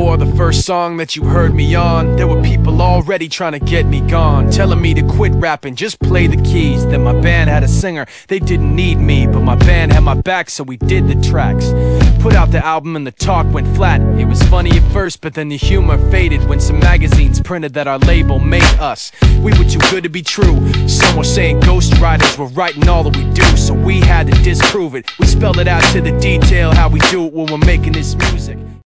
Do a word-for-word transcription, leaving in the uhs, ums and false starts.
Before the first song that you heard me on, there were people already trying to get me gone, telling me to quit rapping, just play the keys. Then my band had a singer, they didn't need me, but my band had my back, so we did the tracks. Put out the album and the talk went flat. It was funny at first, but then the humor faded when some magazines printed that our label made us. We were too good to be true. Some were saying ghostwriters were writing all that we do, so we had to disprove it. We spelled it out to the detail how we do it when we're making this music.